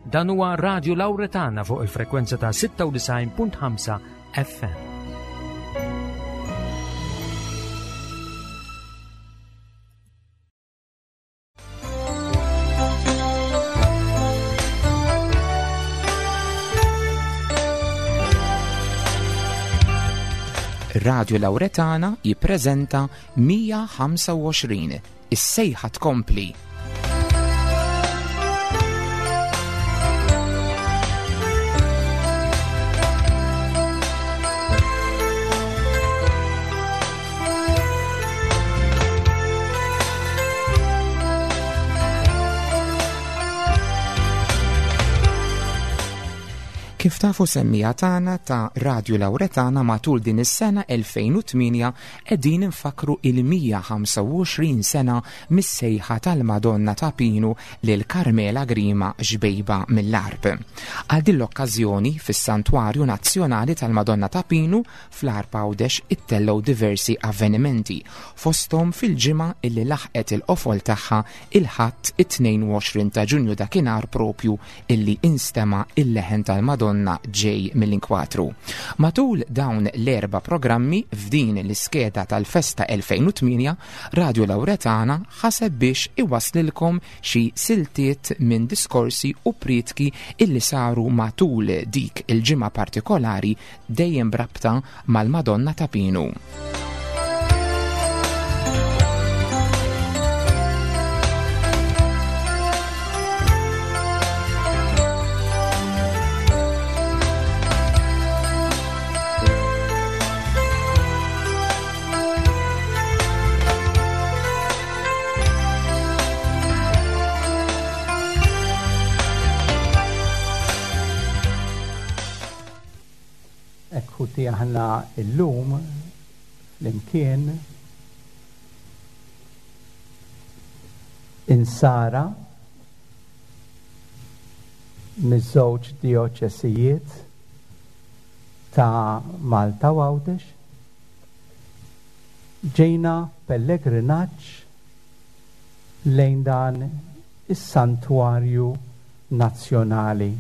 Dan huwa Radio Lawretana fuq il-frekwenza ta' 96.5 FM. Radio Lawretana jippreżenta 125 is-sejħa tkompli. Kif tafu semmija tagħna ta' Radio Lawretana matul din is-sena 2008 qegħdin infakru il-125 sena mis-sejħa tal-Madonna ta' Pinu lil Karmela Grima Ġbejba mill-Arb. Għal din l-okkażjoni fis-Santwarju Nazzjonali tal-Madonna ta' Pinu fl-Arb Għawdex ittellgħu diversi avvenimenti fosthom fil-ġimgħa illi laħqet il-qofol tagħha il-ħadd it-22 ta' Ġunju dakinhar propju illi instema' il-leħen tal-Madonna ġej mill-inkwatru. Matul dawn l-4 programmi f'din l-iskeda tal-Festa 2008, Radio Lawretana ħaseb biex iwaslilkom xi siltiet minn diskorsi u pritki illi saru matul dik il-ġimgħa partikolari dejjem brabta mal-Madonna ta' Pinu. Ekkuti aħna illum l-imkien insara miż-żewġ dioċesijiet ta' Malta u Għawdex ġejna pellegrinaġġ lejn dan is-Santwarju Nazzjonali.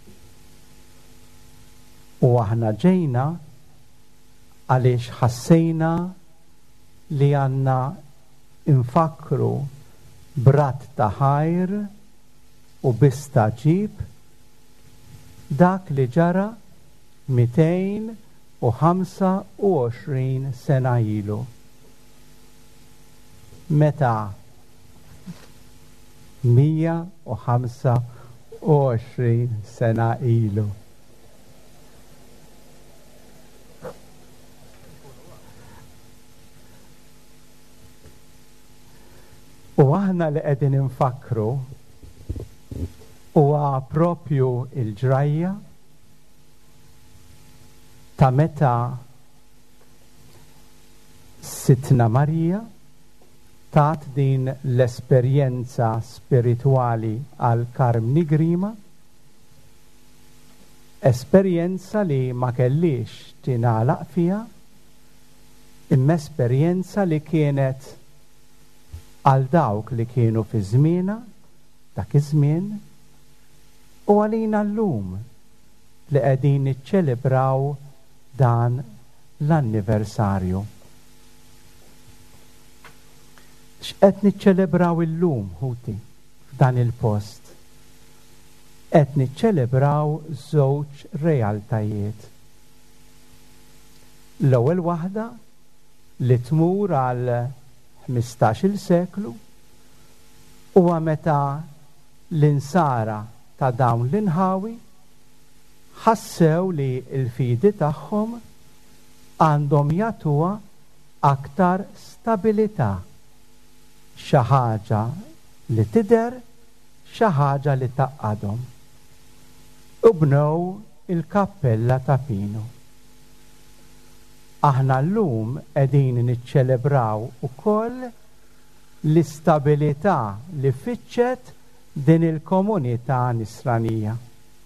U aħna ġejna għaliex ħassejna li għandna infakru brat ta' ħajr u bistaġib dak li ġara 225 sena ilu. Meta 125 sena ilu. U aħna li qegħdin infakru huwa propju il-ġrajja ta' meta Sitna Marija tat din l-esperjenza spiritwali għal Karmni Grima, esperjenza li ma kellix tingħalaq fiha, imma esperjenza li kienet għal dawk li kienu fi żmiena dak iż-żmien u għalina llum li qegħdin niċċelebraw dan l-anniversarju. X'qed niċċelebraw illum ħuti f'dan il-post? Qed niċċelebraw żewġ realtajiet. L-ewwel waħda li tmur għal 15-il seklu huwa meta l-insara ta' dawn l-inħawi ħassew li l-fidi tagħhom għandhom jagħtuha aktar stabilità, xi ħaġa li tidher, xi ħaġa li taqgħadhom. U bnew il-Kappella ta' Pinu. Aħna llum qegħdin niċċelebraw ukoll l-istabilità li fitxet din il-komunità nisranija.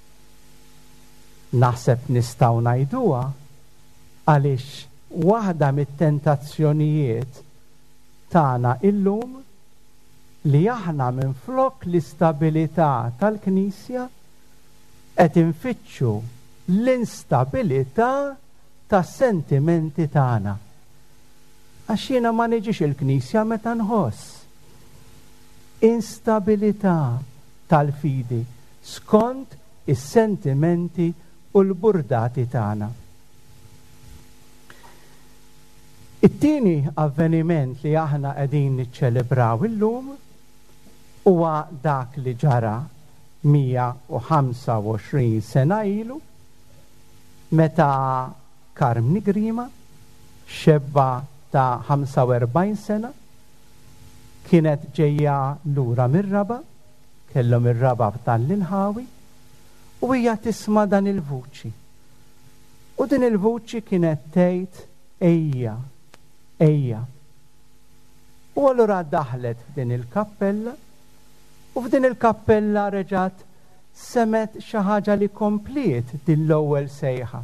Naħseb nistgħu ngħiduha għaliex waħda mit-tentazzjonijiet tagħna illum li aħna minflok l-istabilità tal-Knisja qed infittxu l-instabilità tas-sentimenti tagħna. Għax jiena ma niġix il-Knisja meta nħoss instabilità tal-fidi skont is-sentimenti u l-burdati tagħna. It-tieni avveniment li aħna qegħdin niċċelebraw illum huwa dak li ġara 125 sena ilu meta Carmine Grima, xebba ta' 45 sena, kienet ġejja lura mir-Raba, kellhom ir-Raba tal-Inħawi, u hija tisma' dan il-vuċi. U din il-vuċi kienet tgħid ejja, ejja. U allura daħlet f'din il-kappella, u f'din il-kappella reġgħet semet xi ħaġa li kompliet din l-ewwel sejħa.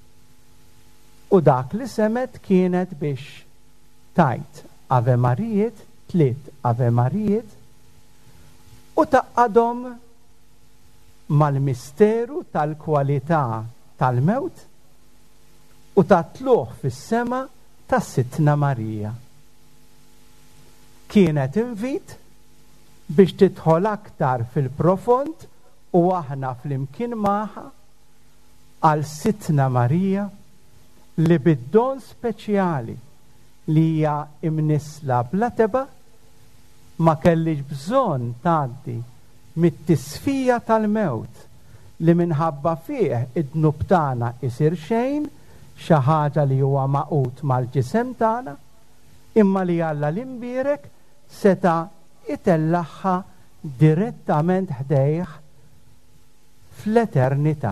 U dak li semet kienet biex tajt Ave Marijiet, 3 Ave Marijiet, u taqadhom mal-misteru tal-kwalità tal-mewt u tatluh fis-sema tas-Sittna Marija. Kienet invit biex tidħol aktar fil-profond u aħna fl-imkien magħha għal Sittna Marija li bid-don speċjali li hija imnisla bla teba ma kellix bżonn tgħaddi mit-tisfija tal-mewt li minħabba fih id-dnub tagħna isir xejn, xi ħaġa li huwa maqut mal-ġisem tagħna, imma li Alla l-imbierek seta' itellaħħa direttament ħdejh fl-eternità.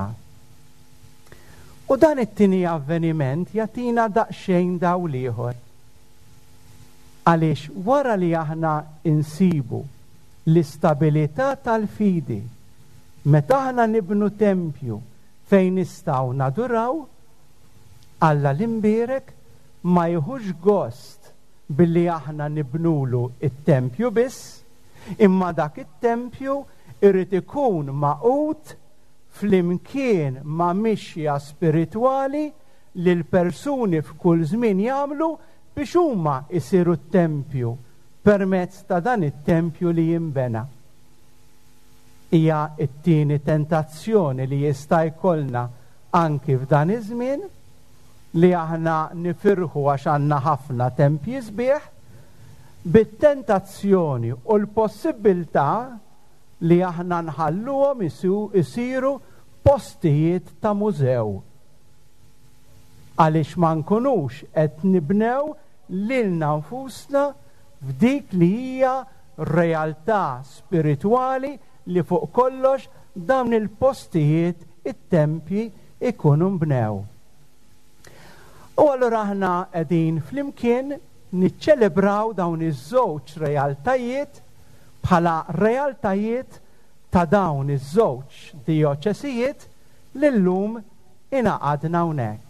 U dan it-tieni avveniment jagħtina daqsxejn dawl ieħor. Għaliex wara li aħna insibu l-istabilità tal-fidi meta aħna nibnu tempju fejn nistgħu naduraw, Alla l-imbierek ma jħux gost billi aħna nibnulu it-tempju biss, imma dak it-tempju irid ikun maqut fl-imkien ma' mixja spiritwali li l-persuni f'kull żmien jagħmlu biex huma jsiru t-tempju permezz ta' dan it-tempju li jinbena. Hija t-tieni tentazzjoni li jista' jkollna anki f'dan iż-żmien li aħna nifirħu għax għandna ħafna tempji sbieħ, bit-tentazzjoni u l-possibilità li aħna nħalluhom isiru postijiet ta' mużew. Għaliex ma nkunux qed nibnew lilna nfusna f'dik li hija realtà spiritwali li fuq kollox dawn il-postijiet it-tempji ikunu mbnew. U allura aħna qegħdin flimkien niċċelebraw dawn iż-żewġ realtajiet bħala realtajiet ta' dawn iż-żewġ dijoċesijiet li llum ingħaqadna hawnhekk.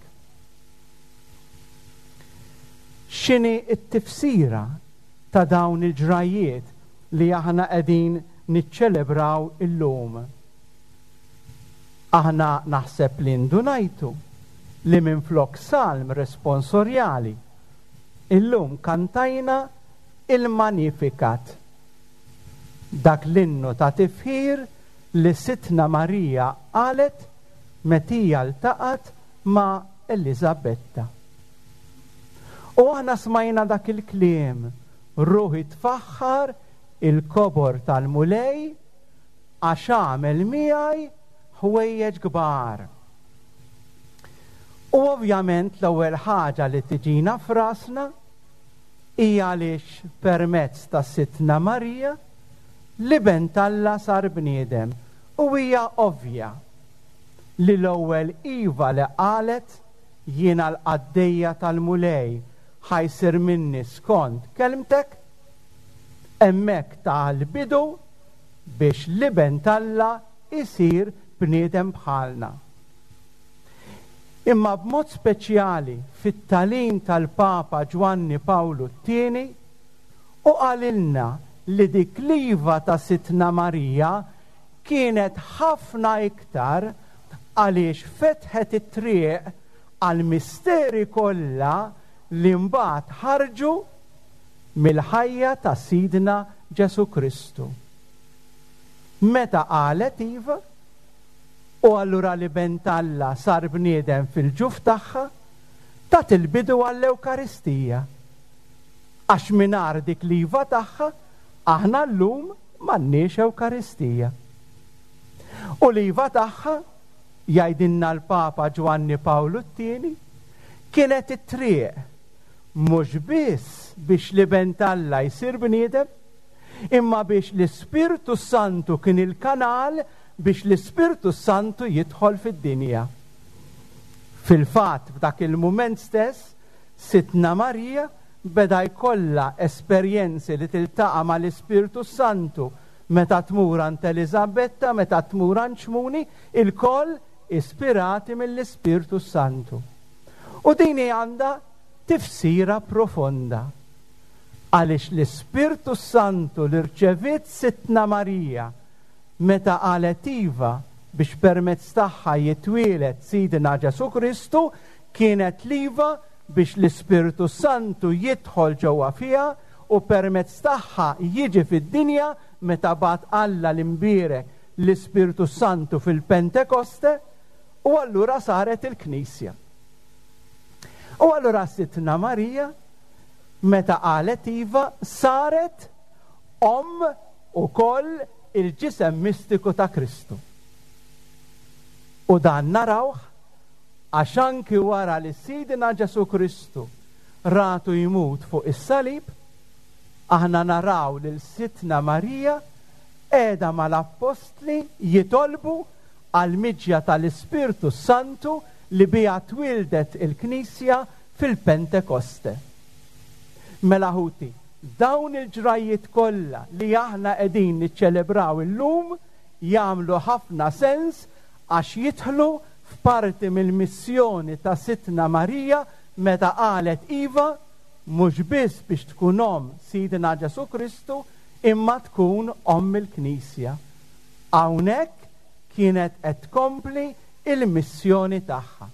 X'inhi t-tifsira ta' dawn il-ġrajiet li aħna qegħdin niċċelebraw illum? Aħna naħseb li ndunajtu li minflok salm responsorjali illum kantajna il-Magnificat, dak l-innu ta' tifħir li Sittna Marija qalet metija ltaqat ma' Elisabetta. U aħna smajna dak il-kliem, ruħi tfaħħar il-kobor tal-mulej għax għamel miegħi ħwejjeġ kbar. U ovvjament l-ewwel ħaġa li tiġina f'rasna hija għaliex permezz ta' Sittna Marija li bent Alla sar bniedem, u hija ovvja li l-ewwel iva li qalet jiena l-qaddejja tal-mulej ħajsir minni skont kelmtek, hemmhekk tal-bidu biex li bent Alla isir bniedem bħalna. Imma b'mod speċjali fit-tagħlim tal-Papa Ġwanni Pawlu II u qalilna li dik l-iva ta' Sittna Marija kienet ħafna iktar għaliex fetħet it-triq għal misteri kollha li mbagħad ħarġu mill-ħajja ta' Sidna Ġesu Kristu. Meta qalet iva, u allura li bent Alla sar bniedem fil-ġuf tagħha, tat il-bidu għall-Ewkaristija. Għax mingħajr dik l-iva tagħha aħna llum m'għandniex Ewkaristija. U l-iva tagħha jgħidilna l-Papa Ġwanni Pawlu II kienet it-triq mhux biss biex li bent Alla jsir bniedem, imma biex l-Ispirtu Santu kien il-kanal biex l-Ispirtu Santu jidħol fid-dinja. Fil-fatt f'dak il-mument stess, Sitna Marija beda jkollha esperjenzi li tiltaqa' mal-Ispirtu Santu meta tmur ant Elisabetta, meta tmur ant Xmuni, il-koll ispirati mill-Ispirtu Santu. U din għandha tifsira profonda. Għaliex l-Ispirtu Santu li rċevit Sitna Marija meta qalet iva biex permezz tagħha jitwielet Sidna Ġesu Kristu, kienet liva biex l-Ispirtu Santu jidħol ġewwa fiha u permezz tagħha jiġi fid-dinja meta bagħat Alla l-imbierek l-Ispirtu Santu fil-Pentekoste, u allura saret il-Knisja. U allura Sitna Marija meta qalet iva saret ukoll il-ġisem mistiku ta' Kristu. U dan narawh għax anki wara li Sidna Ġesu Kristu ratu jmut fuq is-salib, aħna naraw lil Sitna Marija qiegħda mal-Apostli jitolbu għal miġja tal-Ispirtu Santu li biha twildet il-Knisja fil-Pentekoste. Mela ħuti, dawn il-ġrajiet kollha li aħna qegħdin niċċelebraw illum jagħmlu ħafna sens għax jidħlu f'parti mill-missjoni ta' Sitna Marija meta qalet iva mhux biss biex tkun Sidna Ġesu Kristu, imma tkun il-Knisja. Hawnhekk kienet qed tkompli il-missjoni tagħha.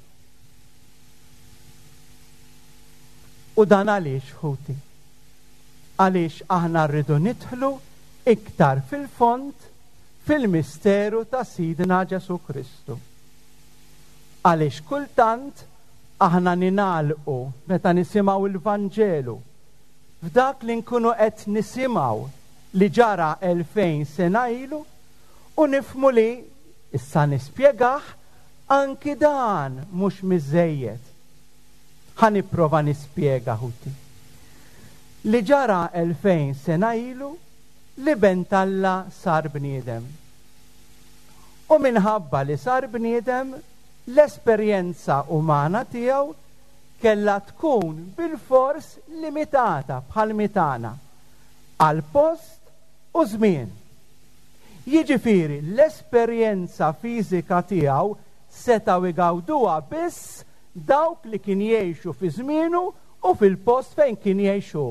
U dan għaliex ħuti? Għaliex aħna rridu nidħlu iktar fil-fond fil-misteru ta' Sidna Ġesu Kristu. Għaliex kultant aħna ninalqu meta nisimgħu l-Vanġelu f'dak li nkunu qed nisimgħu li ġara 2000 sena ilu u nifhmu li issa nispjegah anki dan mhux miżejjed. Ħanipprova nispjega ħuti. Li ġara 2000 sena ilu li bent Alla sar bniedem. U minħabba li sar bniedem, l-esperjenza umana tiegħu kellha tkun bil-fors limitata bħal mitana għal post u żmien. Jiġifieri l-esperjenza fiżika tiegħu setgħu igawduha biss dawk li kien jgħixu fi żmienu u fil-post fejn kien jgħixu.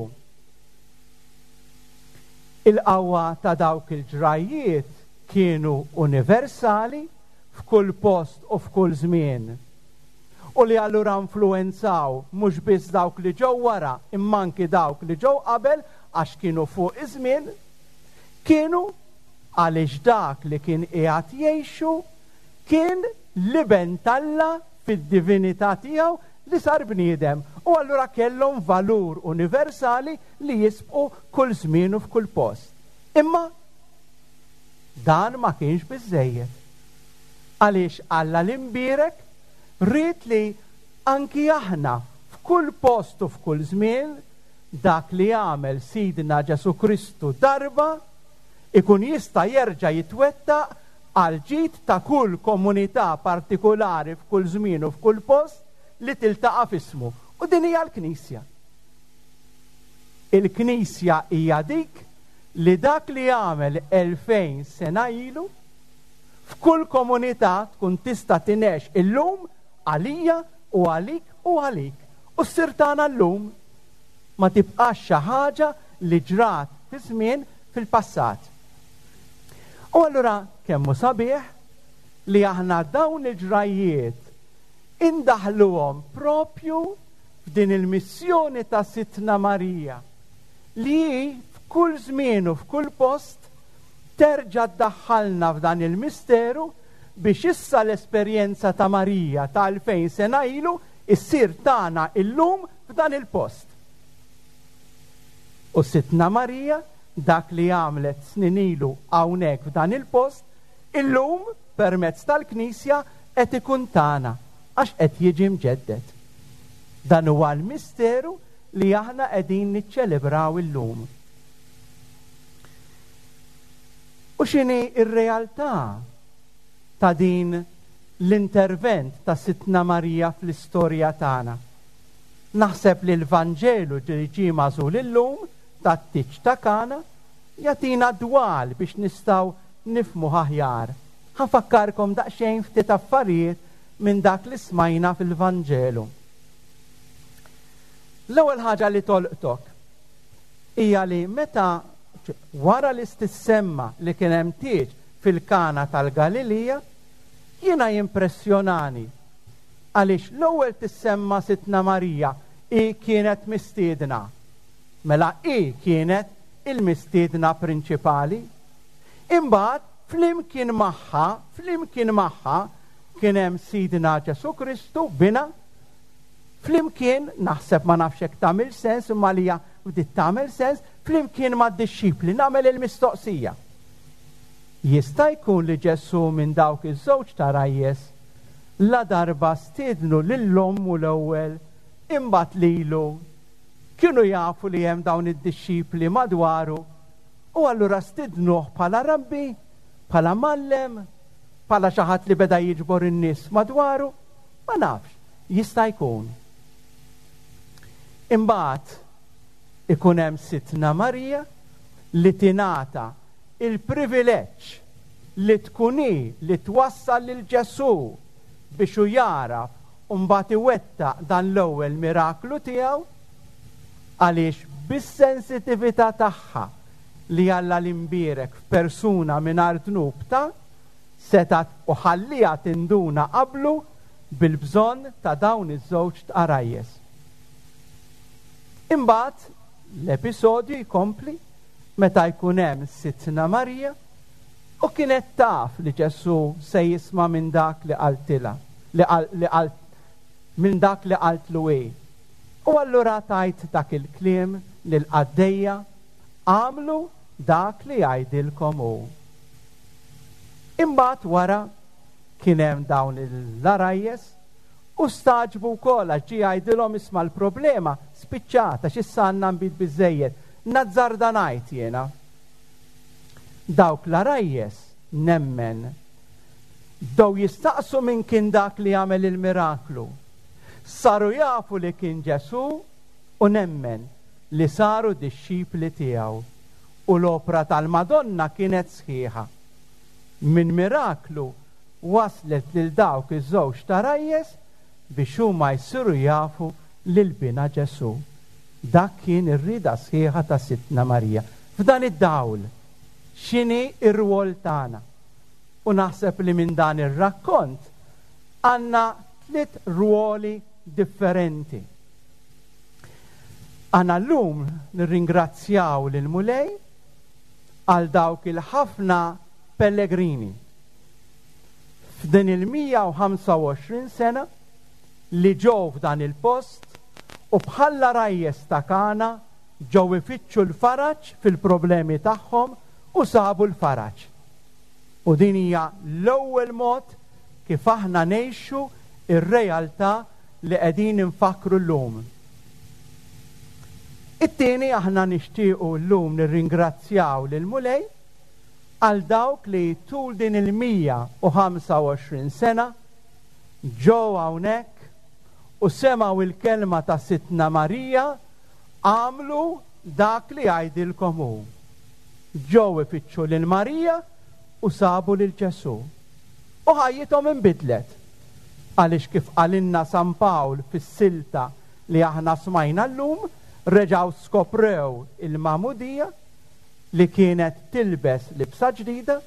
Il-qawwa ta' dawk il-ġrajiet kienu universali f'kull post u f'kull żmien. U li allura influenzaw mhux biss dawk li ġew wara imma anki dawk li ġew qabel għax kienu fuq iż-żmien, kienu għaliex dak li kien qiegħed jgħixu kien li bent Alla fid-divinità tiegħu li sar bniedem, u allura kellhom valur universali li jisbqu kull żmien u f'kull post. Imma dan ma kienx biżejjed. Għaliex Alla l-imbierek rrid li anki aħna f'kull post u f'kull żmien dak li għamel Sidna Ġesu Kristu darba ikun jista' jerġa' jitwettaq għal ġid ta' kull komunità partikolari f'kull żmien u f'kull post li tiltaqa' f'ismu. U din hija l-Knisja. Il-Knisja hija dik li dak li għamel 2000 sena ilu f'kull komunità tkun tista' tinex illum għalija u għalik u għalik. U ssir tagħna llum ma tibqax xi ħaġa li ġrat fi żmien fil-passat. U allura kemmu sabiħ li aħna dawn il-ġrajiet indaħluhom propju f'din il-missjoni ta' Sittna Marija li f'kull żmien u f'kull post terġa' ddaħħalna f'dan il-misteru biex issa l-esperjenza ta' Marija ta' 2000 sena ilu issir tagħna illum f'dan il-post. U Sittna Marija dak li għamlet snin ilu hawnhekk f'dan il-post illum permezz tal-Knisja qed ikun tagħna għax qed jiġi mġedded. Dan huwa l-misteru li aħna qegħdin niċċelebraw illum. U x'inhi r-realtà ta' din l-intervent ta' Sittna Marija fl-istorja tagħna? Naħseb li l-Vanġelu li ġie magħżul illum tat-Tiċ ta' Kana jagħtina dwal biex nistgħu nifhmu aħjar. Ħafakkarkom daqsxejn ftit affarijiet minn dak li smajna fil-Vanġelu. L-ewwel ħaġa li tolqtok hija li meta wara li stissemma li kien hemm tieġ fil-Kana tal-Galilija jiena jimpressjonani għaliex l-ewwel tissemma Sittna Marija kienet mistiedna. Mela kienet il-mistiedna prinċipali. Imbagħad flimkien magħha kien hemm Sidna Ġesu Kristu bina. Flimkien naħseb ma nafx hekk tagħmel sens imma li bdiet tagħmel sens flimkien mad-dixxipli nagħmel il-mistoqsija. Jista' jkun li Ġesu minn dawk iż-żewġ tarajjes la darba stiednu lill-ommu l-ewwel imbagħad lilu kienu jafu li hemm dawn id-dixxipli madwaru u allura stidnuh bħala rabbi, bħala mallem, bħala xi ħadd li beda jiġbor in-nies madwaru, ma nafx, jista' jkun. Imbagħad ikun hemm Sittna Marija li tingħata il-privileġġ li tkun li twassal lil Ġesu biex hu jaraf u mbagħad iwettaq dan l-ewwel miraklu tiegħu għaliex bis-sensitività tagħha li Alla l-imbierek f'persuna mingħajr dnub ta' setat u ħallija tinduna qablu bil-bżonn ta' dawn iż-żewġ tqarajjes. Imbagħad l-episodju jkompli meta jkun hemm Sittna Marija u kienet taf li Ġesu se jisma' minn dak li qaltilha, minn dak li qaltlu U allura tajt dak il-kliem lil qaddejja għamlu dak li jgħidilkom hu. Imbagħad wara kien hemm dawn il-larajjes u staġbu wkoll għax ġie jgħidilhom isma' l-problema spiċċata x'issa għandna nbid biżżejjed. Nazzarda ngħid jiena. Dawk l-arajjes nemmen dew jistaqsu min kien dak li jagħmel il-miraklu. Saru jafu li kien Ġesu u nemmen li saru dixxipli tiegħu u l-opra tal-Madonna kienet sħiħa. Min miraklu waslet lil dawk iż-żewġ tarajjes biex huma jsiru jafu lil bina Ġesu. Dak kien ir-rieda sħiħa ta' Sittna Marija. F'dan id-dawl x'inhi r-rwol tagħna? U naħseb li minn dan ir-rakkont għandna 3 rwoli differenti. Għana llum nirringrazzjaw lil Mulej għal dawk il-ħafna pellegrini f'din il-125 sena li ġew f'dan il-post u bħalla rajjes ta' Kana ġew ifittxu l-faraġ fil-problemi tagħhom u sabu l-faraġ. U din hija l-ewwel mod kif aħna ngħixu ir-realtà li qegħdin infakru llum. It-tieni aħna nixtiequ llum nirringrazzjaw lil Mulej għal dawk li tul din il-125 sena ġew hawnhekk u semgħu il-kelma ta' Sittna Marija għamlu dak li jgħidilkom hu. Ġew ifittxu lil Marija u sabu lil Ġesu. U ħajjithom inbidlet. Għaliex kif qalinna San Pawl fis-silta li aħna smajna llum reġgħu skoprew il-Magħmudija li kienet tilbes libsa ġdida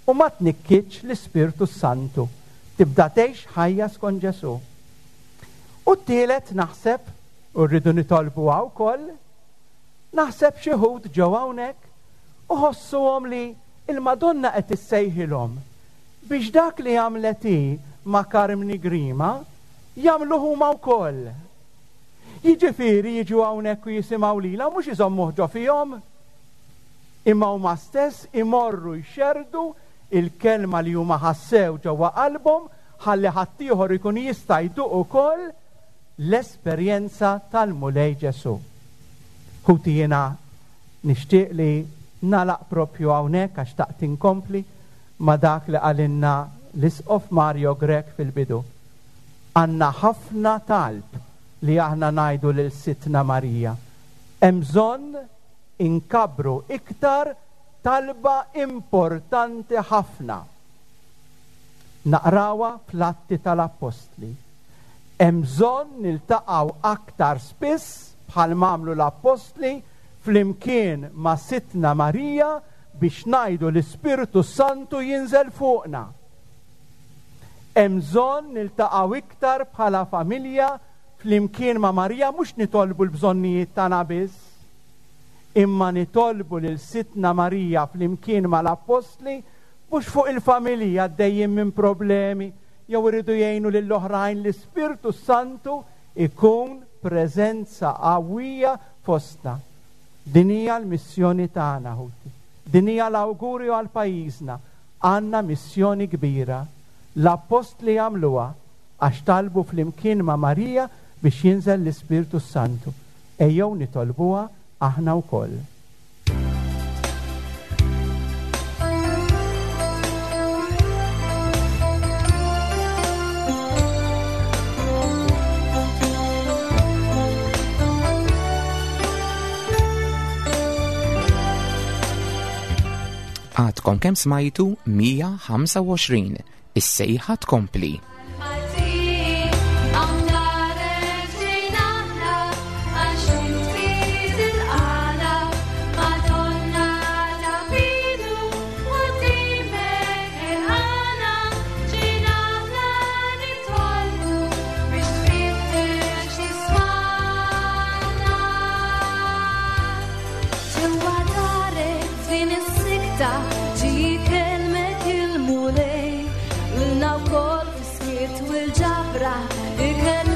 u ma tnikkitx l-Ispirtu Santu. Tibda tgħix ħajja skont Ġesu. U t-tielet naħseb, u rridu nitolbu wkoll, naħseb xi ħud ġew hawnhekk u ħossuhom li il-Madonna qed issejħilhom biex dak li għamlet hi ma' Carmini Grima jagħmlu huma wkoll. Jiġifieri jiġu hawnhekk u jisimgħu lilha mhux iżommu ħġo fihom, imma huma stess imorru jxerdu il-kelma li huma ħassew ġewwa qalbhom ħalli ħadd ieħor ikun jista' jduq ukoll l-esperjenza tal-mulej Ġesu. Ħuti jiena nixtieq li nagħlaq propju hawnhekk għax taqt inkompli ma' dak li qalinna l-Isqof Mario Grek fil-bidu. Għandna ħafna talb li aħna ngħidu lil Sittna Marija. Hemm bżonn inkabru iktar talba importanti ħafna. Naqrawha fl-Atti tal-Apostli. Hemm bżonn niltaqgħu aktar spiss bħal m'għamlu l-Apostli flimkien ma' Sittna Marija biex ngħidu l-Ispirtu Santu jinżel fuqna. Hemm bżonn niltaqgħu iktar bħala familja flimkien ma' Marija mhux nitolbu l-bżonnijiet tagħna biss, imma nitolbu lil Sittna Marija flimkien mal-Apostli mhux fuq il-familja għaddejjin minn problemi jew iridu jgħinu lill-oħrajn l-Ispirtu Santu ikun preżenza qawwija fostna. Din hija l-missjoni tagħna ħuti. Din hija l-awgurju għal pajjiżna. Għandna missjoni kbira. L-Apostli għamluha għax talbu flimkien ma' Marija biex jinżel l-Ispirtu Santu. Ejjew nitolbuha aħna wkoll. Għadkom kemm smajtu 125 is-sejħa tkompli. Il-ġabra,